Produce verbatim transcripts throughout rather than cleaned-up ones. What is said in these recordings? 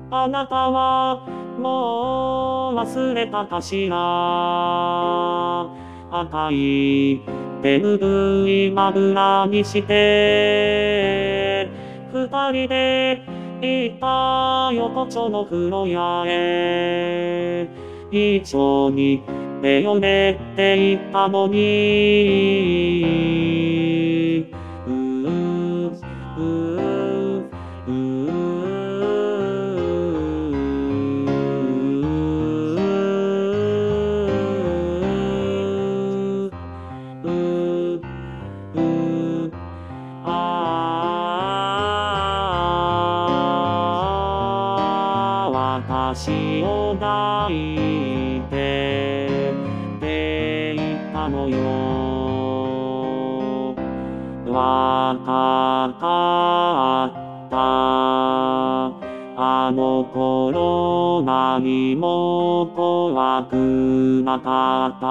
あなたはもう忘れたかしら。赤い手ぬぐいまぶらにして二人で行った横丁の風呂屋へ。一緒に手をねって行ったのに、うーうーうーうーああ私を抱いてって言ったのよ。若かったあの頃何も怖くなかった。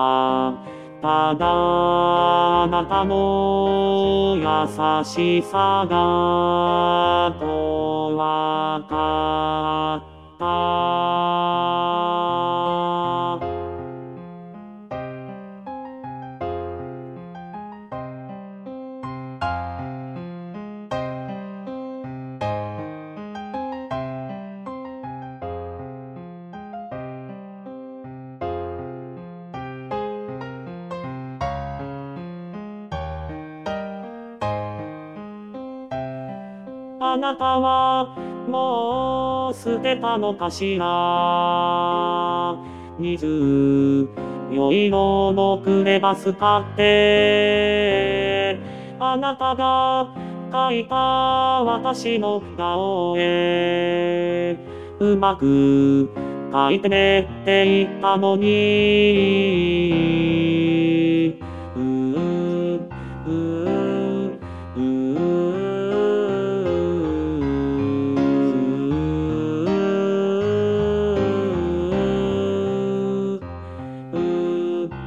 ただあなたの優しさが怖かった。あなたはもう捨てたのかしら。水色のクレバス買ってあなたが描いた私の顔へうまく描いてねって言ったのに、うーうーうー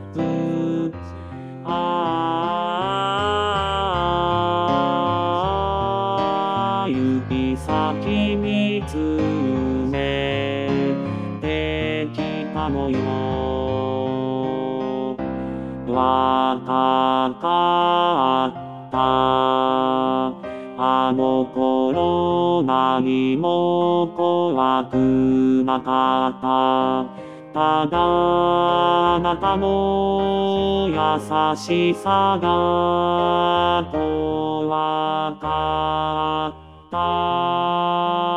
ああ指先見つめてきたのよ。若かったあの頃何も怖くなかった。ただあなたの優しさが怖かった。